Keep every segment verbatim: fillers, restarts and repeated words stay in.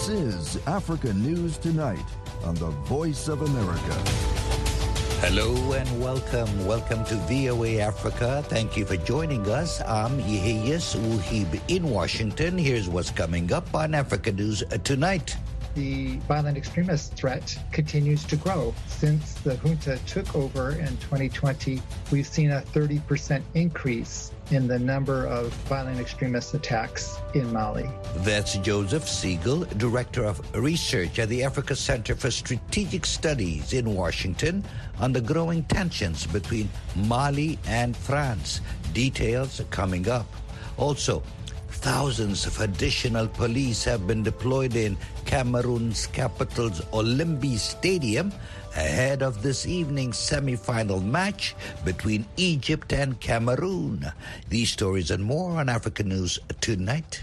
This is Africa News Tonight on the Voice of America. Hello and welcome. Welcome to V O A Africa. Thank you for joining us. I'm Yehiyas Wuhib in Washington. Here's what's coming up on Africa News Tonight. The violent extremist threat continues to grow. Since the junta took over in twenty twenty, we've seen a thirty percent increase in the number of violent extremist attacks in Mali. That's Joseph Siegel, Director of Research at the Africa Center for Strategic Studies in Washington, on the growing tensions between Mali and France. Details coming up. Also, thousands of additional police have been deployed in Cameroon's capital's Olembe Stadium ahead of this evening's semi-final match between Egypt and Cameroon. These stories and more on Africa News Tonight.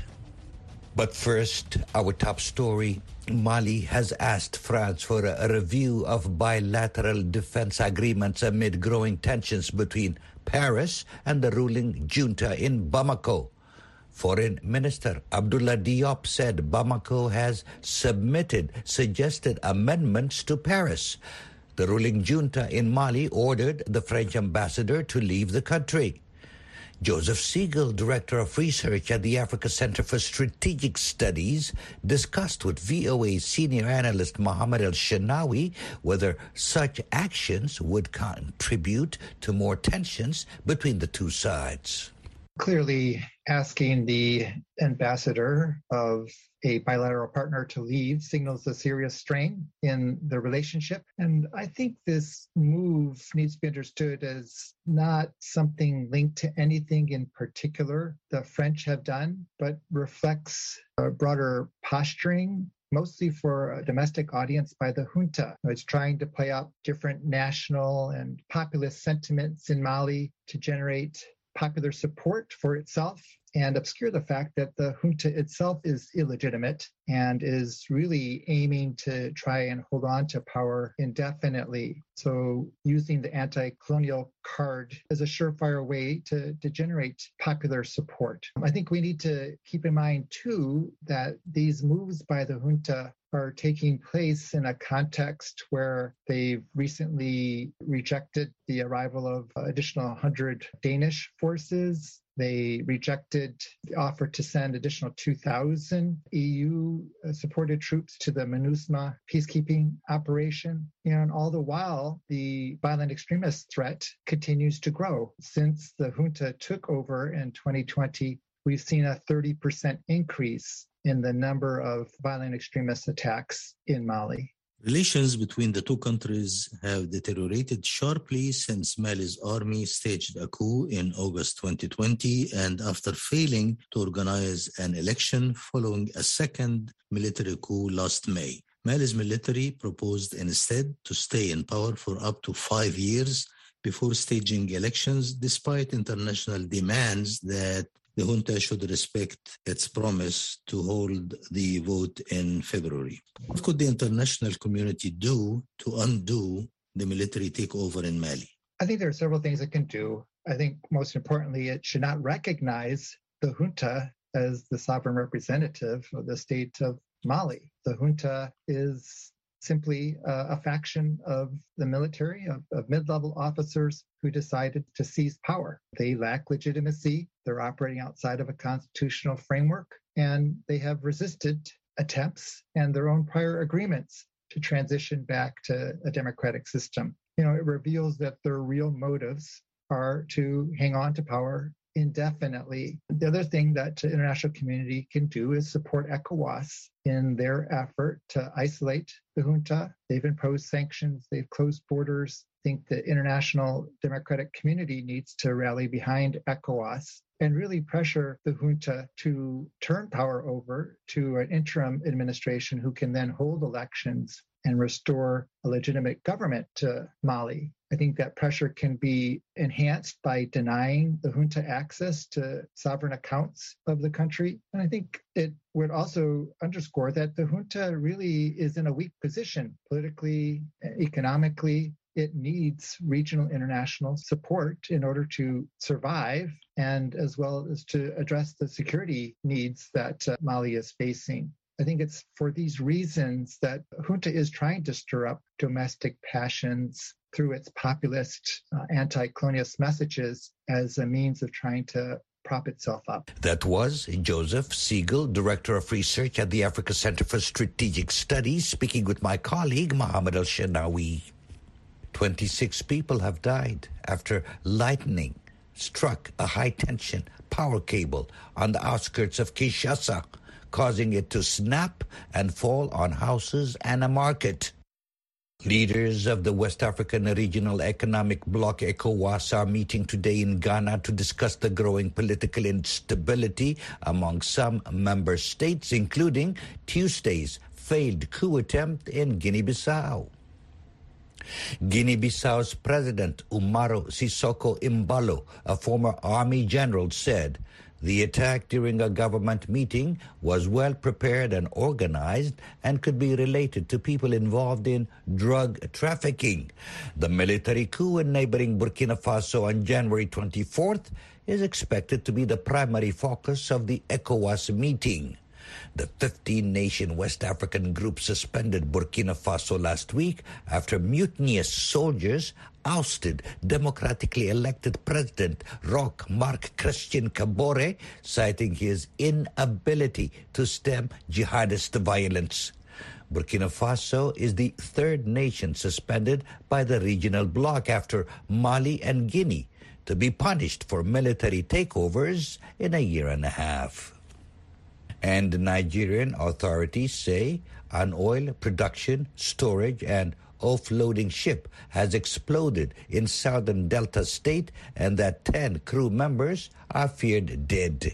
But first, our top story. Mali has asked France for a review of bilateral defense agreements amid growing tensions between Paris and the ruling junta in Bamako. Foreign Minister Abdoulaye Diop said Bamako has submitted suggested amendments to Paris. The ruling junta in Mali ordered the French ambassador to leave the country. Joseph Siegel, Director of Research at the Africa Center for Strategic Studies, discussed with V O A senior analyst Mohamed El-Shenawi whether such actions would contribute to more tensions between the two sides. Clearly, asking the ambassador of a bilateral partner to leave signals a serious strain in the relationship. And I think this move needs to be understood as not something linked to anything in particular the French have done, but reflects a broader posturing, mostly for a domestic audience by the junta. It's trying to play up different national and populist sentiments in Mali to generate popular support for itself and obscure the fact that the junta itself is illegitimate and is really aiming to try and hold on to power indefinitely. So using the anti-colonial card as a surefire way to, to generate popular support. I think we need to keep in mind, too, that these moves by the junta are taking place in a context where they've recently rejected the arrival of additional one hundred Danish forces. They rejected the offer to send additional two thousand E U-supported troops to the MINUSMA peacekeeping operation. And all the while, the violent extremist threat continues to grow. Since the junta took over in twenty twenty, we've seen a thirty percent increase in the number of violent extremist attacks in Mali. Relations between the two countries have deteriorated sharply since Mali's army staged a coup in August twenty twenty and after failing to organize an election following a second military coup last May. Mali's military proposed instead to stay in power for up to five years before staging elections, despite international demands that the junta should respect its promise to hold the vote in February. What could the international community do to undo the military takeover in Mali? I think there are several things it can do. I think most importantly, it should not recognize the junta as the sovereign representative of the state of Mali. The junta is simply uh, a faction of the military, of, of mid-level officers who decided to seize power. They lack legitimacy. They're operating outside of a constitutional framework, and they have resisted attempts and their own prior agreements to transition back to a democratic system. You know, it reveals that their real motives are to hang on to power indefinitely. The other thing that the international community can do is support ECOWAS in their effort to isolate the junta. They've imposed sanctions, they've closed borders. I think the international democratic community needs to rally behind ECOWAS and really pressure the junta to turn power over to an interim administration who can then hold elections and restore a legitimate government to Mali. I think that pressure can be enhanced by denying the junta access to sovereign accounts of the country. And I think it would also underscore that the junta really is in a weak position politically, economically. It needs regional international support in order to survive and as well as to address the security needs that uh, Mali is facing. I think it's for these reasons that junta is trying to stir up domestic passions through its populist uh, anti-colonialist messages as a means of trying to prop itself up. That was Joseph Siegel, Director of Research at the Africa Center for Strategic Studies, speaking with my colleague, Mohammed Al-Shanawi. twenty-six people have died after lightning struck a high-tension power cable on the outskirts of Kinshasa, causing it to snap and fall on houses and a market. Leaders of the West African Regional Economic Bloc, ECOWAS, are meeting today in Ghana to discuss the growing political instability among some member states, including Tuesday's failed coup attempt in Guinea-Bissau. Guinea-Bissau's President Umaro Sissoco Embalo, a former army general, said the attack during a government meeting was well prepared and organized and could be related to people involved in drug trafficking. The military coup in neighboring Burkina Faso on January twenty-fourth is expected to be the primary focus of the ECOWAS meeting. The fifteen-nation West African group suspended Burkina Faso last week after mutinous soldiers ousted democratically elected President Roch Marc Christian Kabore, citing his inability to stem jihadist violence. Burkina Faso is the third nation suspended by the regional bloc after Mali and Guinea, to be punished for military takeovers in a year and a half. And Nigerian authorities say an oil production, storage, and offloading ship has exploded in southern Delta State and that ten crew members are feared dead.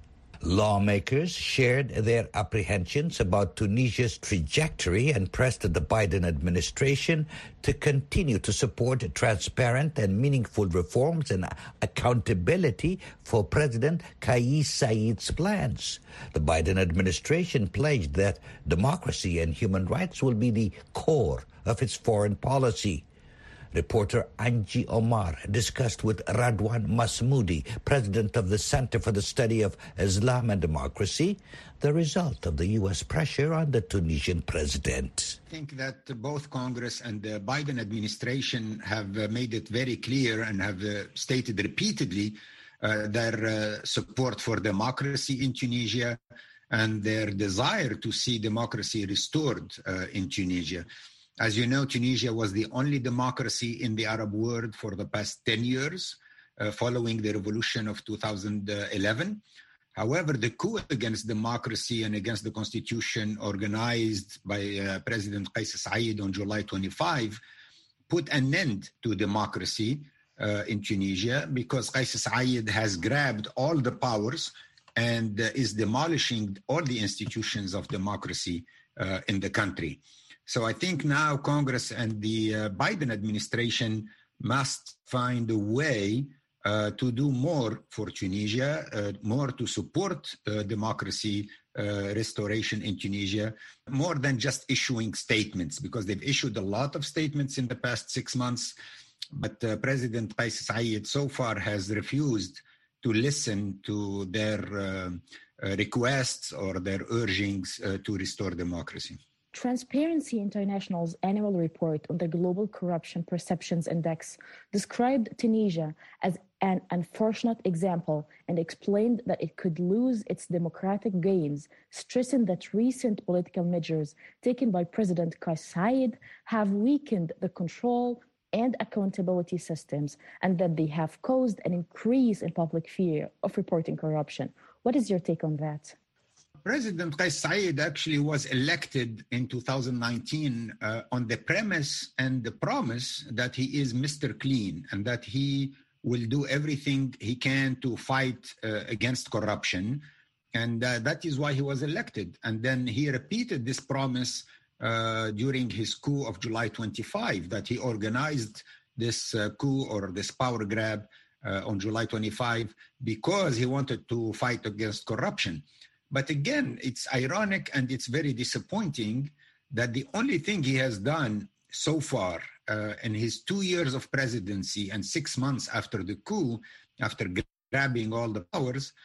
Lawmakers shared their apprehensions about Tunisia's trajectory and pressed the Biden administration to continue to support transparent and meaningful reforms and accountability for President Kais Saied's plans. The Biden administration pledged that democracy and human rights will be the core of its foreign policy. Reporter Angie Omar discussed with Radwan Masmoudi, president of the Center for the Study of Islam and Democracy, the result of the U S pressure on the Tunisian president. I think that both Congress and the Biden administration have made it very clear and have stated repeatedly uh, their uh, support for democracy in Tunisia and their desire to see democracy restored uh, in Tunisia. As you know, Tunisia was the only democracy in the Arab world for the past ten years, uh, following the revolution of two thousand eleven. However, the coup against democracy and against the constitution organized by uh, President Kais Saied on July twenty-fifth put an end to democracy uh, in Tunisia because Kais Saied has grabbed all the powers and uh, is demolishing all the institutions of democracy uh, in the country. So I think now Congress and the uh, Biden administration must find a way uh, to do more for Tunisia, uh, more to support uh, democracy uh, restoration in Tunisia, more than just issuing statements, because they've issued a lot of statements in the past six months. But uh, President Kais Saied so far has refused to listen to their uh, uh, requests or their urgings uh, to restore democracy. Transparency International's annual report on the Global Corruption Perceptions Index described Tunisia as an unfortunate example and explained that it could lose its democratic gains, stressing that recent political measures taken by President Kais Saied have weakened the control and accountability systems and that they have caused an increase in public fear of reporting corruption. What is your take on that? President Kais Saied actually was elected in two thousand nineteen uh, on the premise and the promise that he is Mister Clean and that he will do everything he can to fight uh, against corruption. And uh, that is why he was elected. And then he repeated this promise uh, during his coup of July twenty-fifth, that he organized this uh, coup or this power grab uh, on July twenty-fifth because he wanted to fight against corruption. But again, it's ironic and it's very disappointing that the only thing he has done so far uh, in his two years of presidency and six months after the coup, after grabbing all the powers,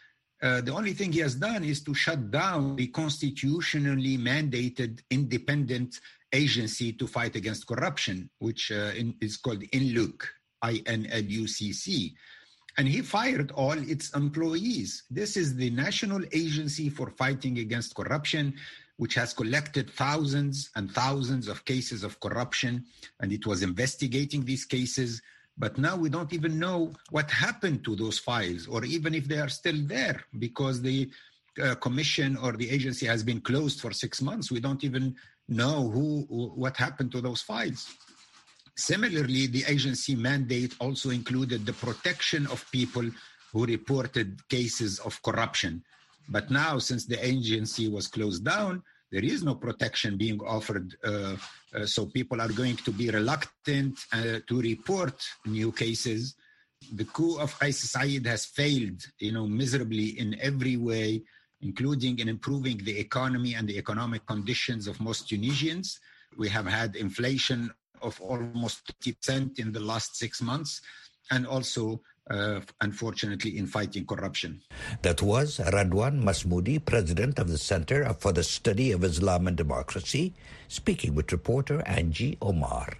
Uh, the only thing he has done is to shut down the constitutionally mandated independent agency to fight against corruption, which uh, in, is called INLUC, I N L U C C. And he fired all its employees. This is the National Agency for Fighting Against Corruption, which has collected thousands and thousands of cases of corruption, and it was investigating these cases. But now we don't even know what happened to those files, or even if they are still there, because the uh, commission or the agency has been closed for six months. We don't even know who, what happened to those files. Similarly, the agency mandate also included the protection of people who reported cases of corruption. But now, since the agency was closed down, there is no protection being offered. Uh, uh, so people are going to be reluctant uh, to report new cases. The coup of Qais Said has failed, you know, miserably in every way, including in improving the economy and the economic conditions of most Tunisians. We have had inflation of almost fifty percent in the last six months, and also, uh, unfortunately, in fighting corruption. That was Radwan Masmoudi, president of the Center for the Study of Islam and Democracy, speaking with reporter Angie Omar.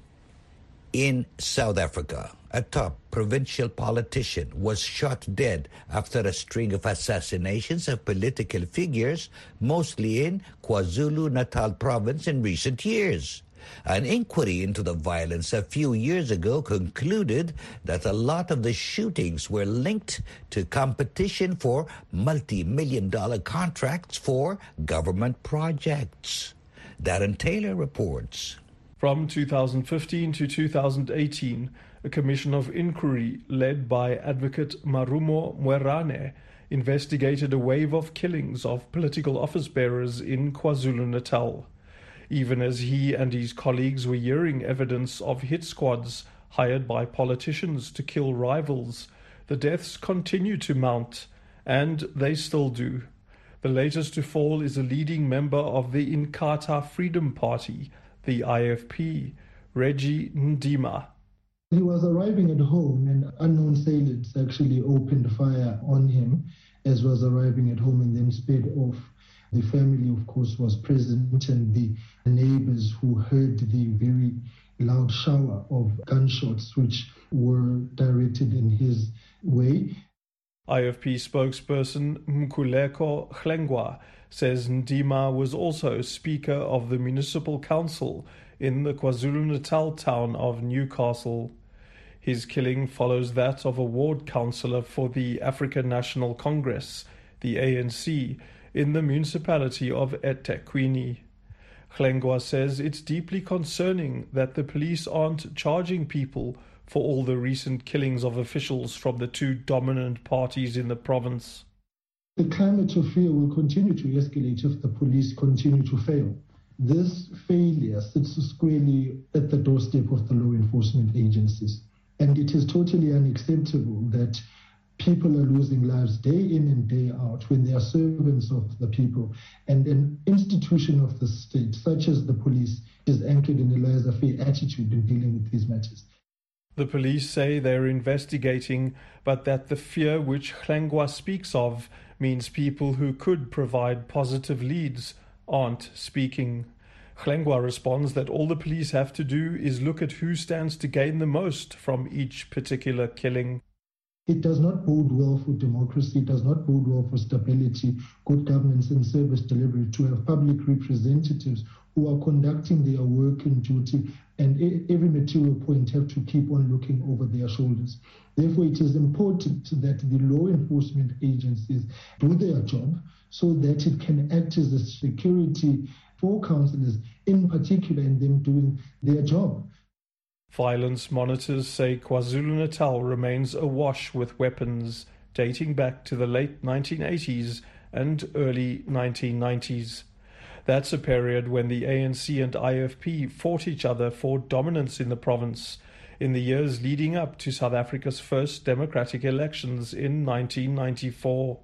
In South Africa, a top provincial politician was shot dead after a string of assassinations of political figures, mostly in KwaZulu-Natal province in recent years. An inquiry into the violence a few years ago concluded that a lot of the shootings were linked to competition for multi-million dollar contracts for government projects. Darren Taylor reports. From two thousand fifteen to two thousand eighteen, a commission of inquiry led by advocate Marumo Mwerane investigated a wave of killings of political office bearers in KwaZulu-Natal. Even as he and his colleagues were hearing evidence of hit squads hired by politicians to kill rivals, the deaths continue to mount, and they still do. The latest to fall is a leading member of the Inkatha Freedom Party, the I F P, Reggie Ndima. He was arriving at home and unknown assailants actually opened fire on him as he was arriving at home and then sped off. The family, of course, was present, and the neighbors who heard the very loud shower of gunshots which were directed in his way. I F P spokesperson Mkhuleko Hlengwa says Ndima was also Speaker of the Municipal Council in the KwaZulu-Natal town of Newcastle. His killing follows that of a ward councillor for the African National Congress, the A N C, in the municipality of eThekwini. Hlengwa says it's deeply concerning that the police aren't charging people for all the recent killings of officials from the two dominant parties in the province. The climate of fear will continue to escalate if the police continue to fail. This failure sits squarely at the doorstep of the law enforcement agencies. And it is totally unacceptable that people are losing lives day in and day out when they are servants of the people. And an institution of the state, such as the police, is anchored in a laissez-faire attitude in dealing with these matters. The police say they're investigating, but that the fear which Hlengwa speaks of means people who could provide positive leads aren't speaking. Hlengwa responds that all the police have to do is look at who stands to gain the most from each particular killing. It does not bode well for democracy, it does not bode well for stability, good governance and service delivery to have public representatives who are conducting their work and duty and every material point have to keep on looking over their shoulders. Therefore, it is important that the law enforcement agencies do their job so that it can act as a security for councillors, in particular, in them doing their job. Violence monitors say KwaZulu-Natal remains awash with weapons dating back to the late nineteen eighties and early nineteen nineties. That's a period when the A N C and I F P fought each other for dominance in the province in the years leading up to South Africa's first democratic elections in nineteen ninety-four.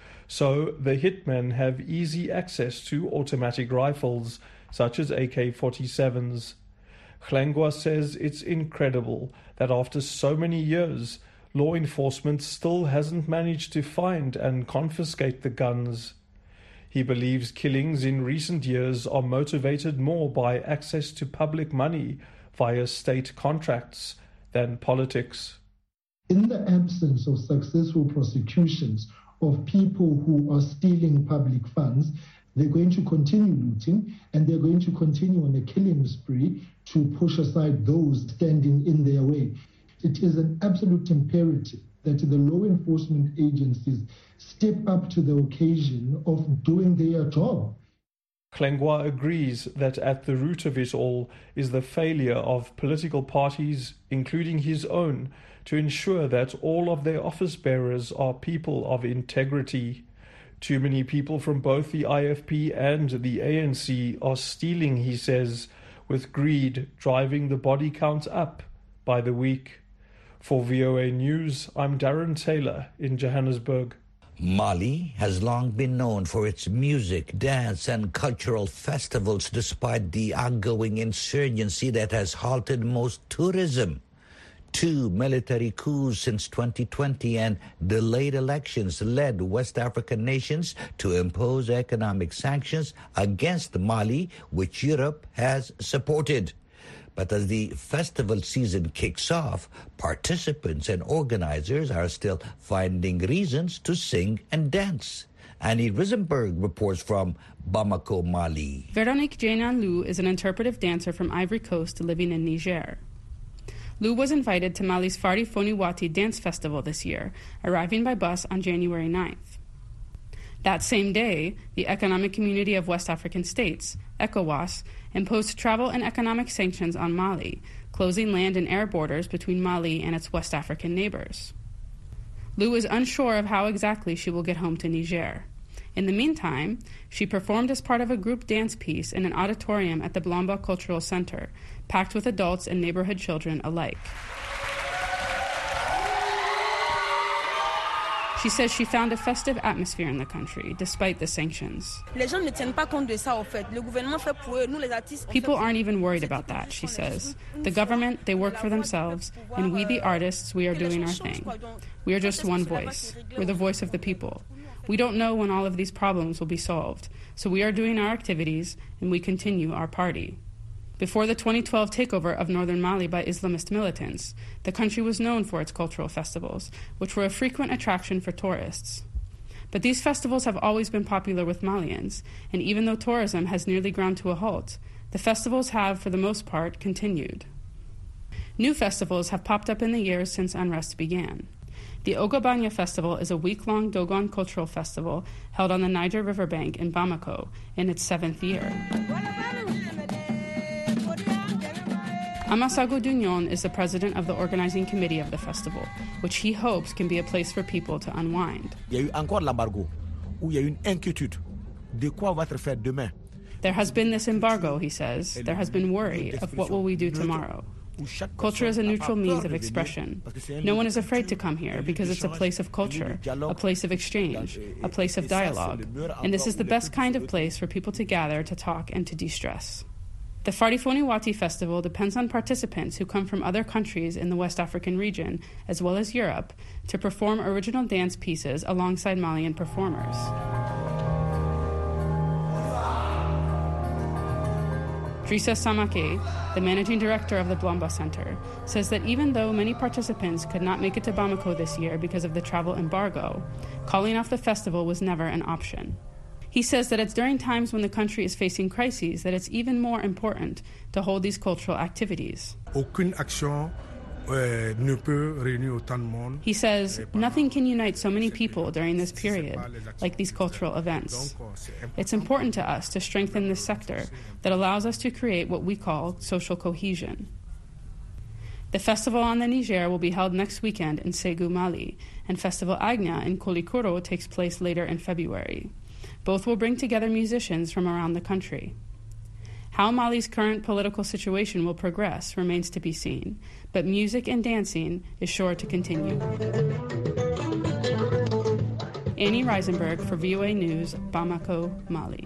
So the hitmen have easy access to automatic rifles such as A K forty-sevens. Hlengwa says it's incredible that after so many years, law enforcement still hasn't managed to find and confiscate the guns. He believes killings in recent years are motivated more by access to public money via state contracts than politics. In the absence of successful prosecutions of people who are stealing public funds, they're going to continue looting and they're going to continue on a killing spree to push aside those standing in their way. It is an absolute imperative that the law enforcement agencies step up to the occasion of doing their job. Klengwa agrees that at the root of it all is the failure of political parties, including his own, to ensure that all of their office bearers are people of integrity. Too many people from both the I F P and the A N C are stealing, he says, with greed driving the body count up by the week. For V O A News, I'm Darren Taylor in Johannesburg. Mali has long been known for its music, dance, and cultural festivals, despite the ongoing insurgency that has halted most tourism. Two military coups since twenty twenty and delayed elections led West African nations to impose economic sanctions against Mali, which Europe has supported. But as the festival season kicks off, participants and organizers are still finding reasons to sing and dance. Annie Risenberg reports from Bamako, Mali. Veronique Jenan Lou is an interpretive dancer from Ivory Coast living in Niger. Lou was invited to Mali's Fari Foniwati Dance Festival this year, arriving by bus on January ninth. That same day, the Economic Community of West African States, ECOWAS, imposed travel and economic sanctions on Mali, closing land and air borders between Mali and its West African neighbors. Lou is unsure of how exactly she will get home to Niger. In the meantime, she performed as part of a group dance piece in an auditorium at the Blamba Cultural Center, packed with adults and neighborhood children alike. She says she found a festive atmosphere in the country, despite the sanctions. People aren't even worried about that, she says. The government, they work for themselves, and we, the artists, we are doing our thing. We are just one voice. We're the voice of the people. We don't know when all of these problems will be solved, so we are doing our activities, and we continue our party. Before the twenty twelve takeover of northern Mali by Islamist militants, the country was known for its cultural festivals, which were a frequent attraction for tourists. But these festivals have always been popular with Malians, and even though tourism has nearly ground to a halt, the festivals have, for the most part, continued. New festivals have popped up in the years since unrest began. The Ogobanya Festival is a week-long Dogon cultural festival held on the Niger riverbank in Bamako in its seventh year. Amasago Dugnon is the president of the organizing committee of the festival, which he hopes can be a place for people to unwind. There has been this embargo, he says. There has been worry of what will we do tomorrow. Culture is a neutral means of expression. No one is afraid to come here because it's a place of culture, a place of exchange, a place of dialogue. And this is the best kind of place for people to gather to talk and to de-stress. The Fari Foniwati Festival depends on participants who come from other countries in the West African region, as well as Europe, to perform original dance pieces alongside Malian performers. Drissa Samake, the managing director of the Blamba Center, says that even though many participants could not make it to Bamako this year because of the travel embargo, calling off the festival was never an option. He says that it's during times when the country is facing crises that it's even more important to hold these cultural activities. He says, nothing can unite so many people during this period like these cultural events. It's important to us to strengthen this sector that allows us to create what we call social cohesion. The festival on the Niger will be held next weekend in Ségou, Mali, and Festival Agna in Kolikoro takes place later in February. Both will bring together musicians from around the country. How Mali's current political situation will progress remains to be seen, but music and dancing is sure to continue. Annie Risenberg for V O A News, Bamako, Mali.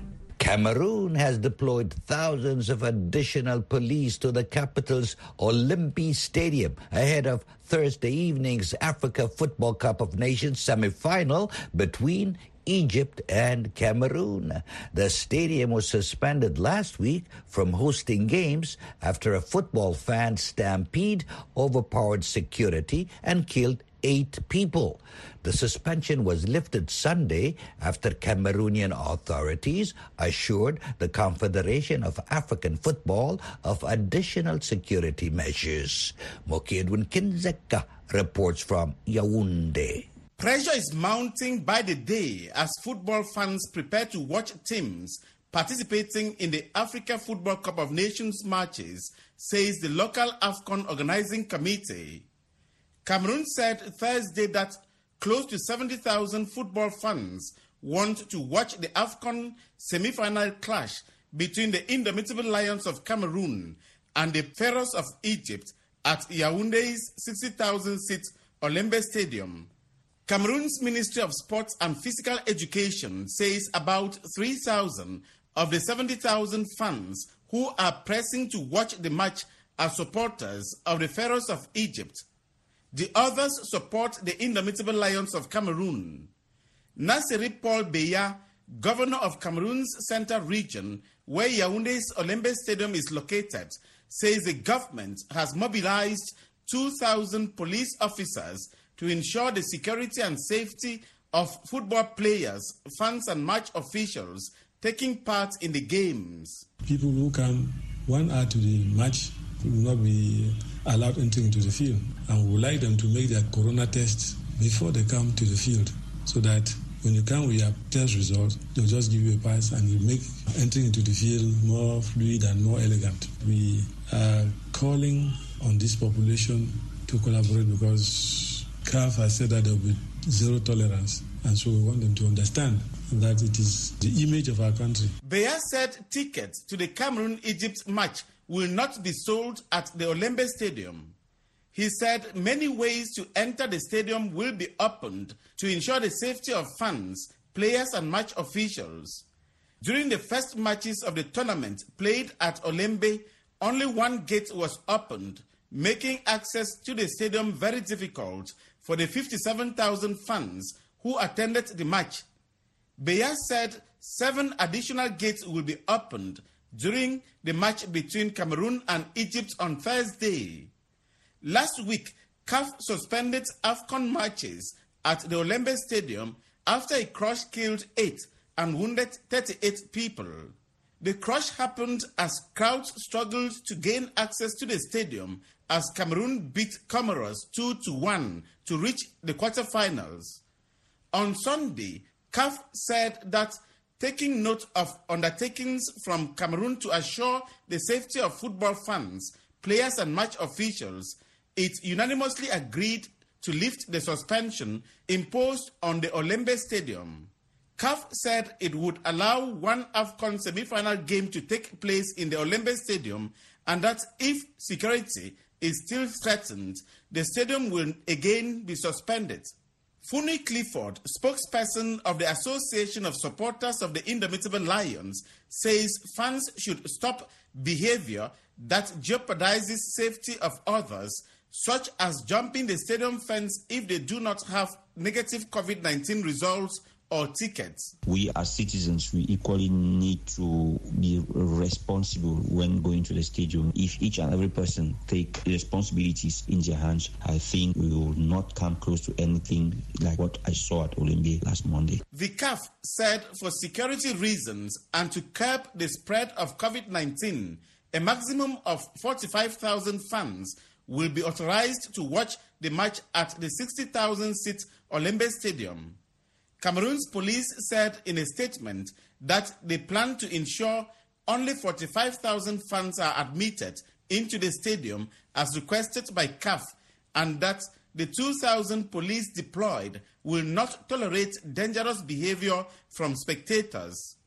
Cameroon has deployed thousands of additional police to the capital's Olympi Stadium ahead of Thursday evening's Africa Football Cup of Nations semi-final between Egypt and Cameroon. The stadium was suspended last week from hosting games after a football fan stampede overpowered security and killed eight people. The suspension was lifted Sunday after Cameroonian authorities assured the Confederation of African Football of additional security measures. Moki Edwin Kinzeka reports from Yaoundé. Pressure is mounting by the day as football fans prepare to watch teams participating in the Africa Football Cup of Nations matches, says the local AFCON organizing committee. Cameroon said Thursday that close to seventy thousand football fans want to watch the AFCON semi-final clash between the Indomitable Lions of Cameroon and the Pharaohs of Egypt at Yaoundé's sixty thousand seat Olembe Stadium. Cameroon's Ministry of Sports and Physical Education says about three thousand of the seventy thousand fans who are pressing to watch the match are supporters of the Pharaohs of Egypt. The others support the Indomitable Lions of Cameroon. Nasseri Paul Beya, governor of Cameroon's Central Region, where Yaoundé's Olembe Stadium is located, says the government has mobilized two thousand police officers to ensure the security and safety of football players, fans and match officials taking part in the games. People who come one hour to the match will not be allowed entering into the field, and we would like them to make their corona tests before they come to the field, so that when you come with your test results, they'll just give you a pass and you make entering into the field more fluid and more elegant. We are calling on this population to collaborate because C A F has said that there will be zero tolerance, and so we want them to understand that it is the image of our country. Beya said tickets to the Cameroon-Egypt match will not be sold at the Olembe Stadium. He said many ways to enter the stadium will be opened to ensure the safety of fans, players and match officials. During the first matches of the tournament played at Olembe, only one gate was opened, making access to the stadium very difficult for the fifty-seven thousand fans who attended the match. Beya said seven additional gates will be opened during the match between Cameroon and Egypt on Thursday. Last week, C A F suspended AFCON matches at the Olembe Stadium after a crush killed eight and wounded thirty-eight people. The crush happened as crowds struggled to gain access to the stadium as Cameroon beat Comoros two to one to reach the quarterfinals. On Sunday, C A F said that taking note of undertakings from Cameroon to assure the safety of football fans, players and match officials, it unanimously agreed to lift the suspension imposed on the Olembe Stadium. C A F said it would allow one AFCON semi-final game to take place in the Olembe Stadium, and that if security is still threatened, the stadium will again be suspended. Funmi Clifford, spokesperson of the Association of Supporters of the Indomitable Lions, says fans should stop behavior that jeopardizes safety of others, such as jumping the stadium fence if they do not have negative COVID nineteen results or tickets. We as citizens, we equally need to be responsible when going to the stadium. If each and every person take responsibilities in their hands, I think we will not come close to anything like what I saw at Olembe last Monday. The C A F said for security reasons and to curb the spread of COVID nineteen, a maximum of forty-five thousand fans will be authorized to watch the match at the sixty thousand seat Olembe Stadium. Cameroon's police said in a statement that they plan to ensure only forty-five thousand fans are admitted into the stadium as requested by C A F, and that the two thousand police deployed will not tolerate dangerous behavior from spectators.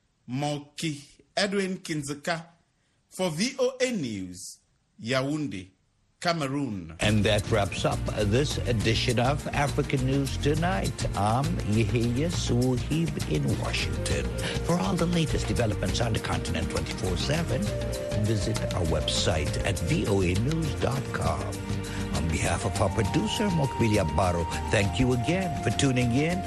Moki Edwin Kinzeka for V O A News, Yaoundé. Cameroon. And that wraps up this edition of African News Tonight. I'm Yehia Suhib in Washington. For all the latest developments on the continent twenty-four seven, visit our website at voa news dot com. On behalf of our producer, Mokbilia Baro, thank you again for tuning in.